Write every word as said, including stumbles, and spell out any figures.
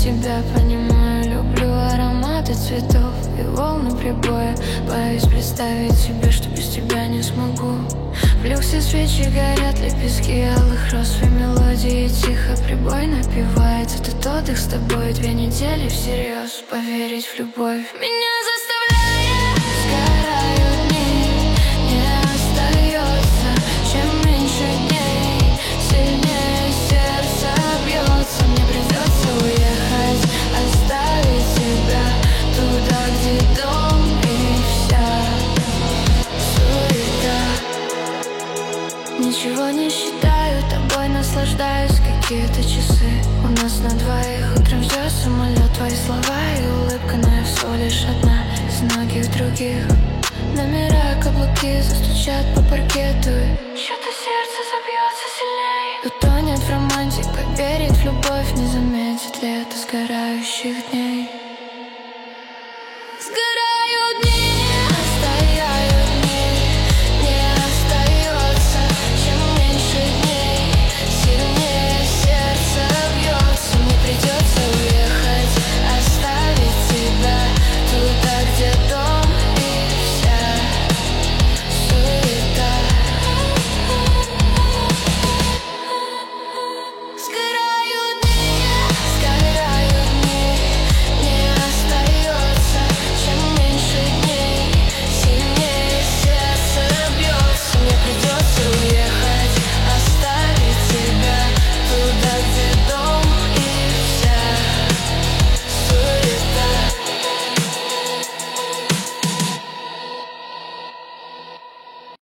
тебя понимаю. Люблю ароматы цветов и волны прибоя. Боюсь представить себе, что без тебя не смогу. В люксе свечи горят, лепестки алых роз. В мелодии тихо прибой напевает. Этот отдых с тобой две недели всерьез. Поверить в любовь меня заставляет. Сгорают дни, не остается. Чем меньше дней, сильнее сердце бьется. Мне придется уехать, оставить тебя туда, где дом и вся суета. Ничего не считаю, тобой наслаждаюсь. Какие-то часы у нас на двоих. Утром ждёт самолет, твои слова и улыбка. Но я всего лишь одна из многих других. Номера, каблуки застучат по паркету. Чьё-то сердце забьется сильней. Утонет в романтик, поверит в любовь. Не заметит ли это сгорающих дней?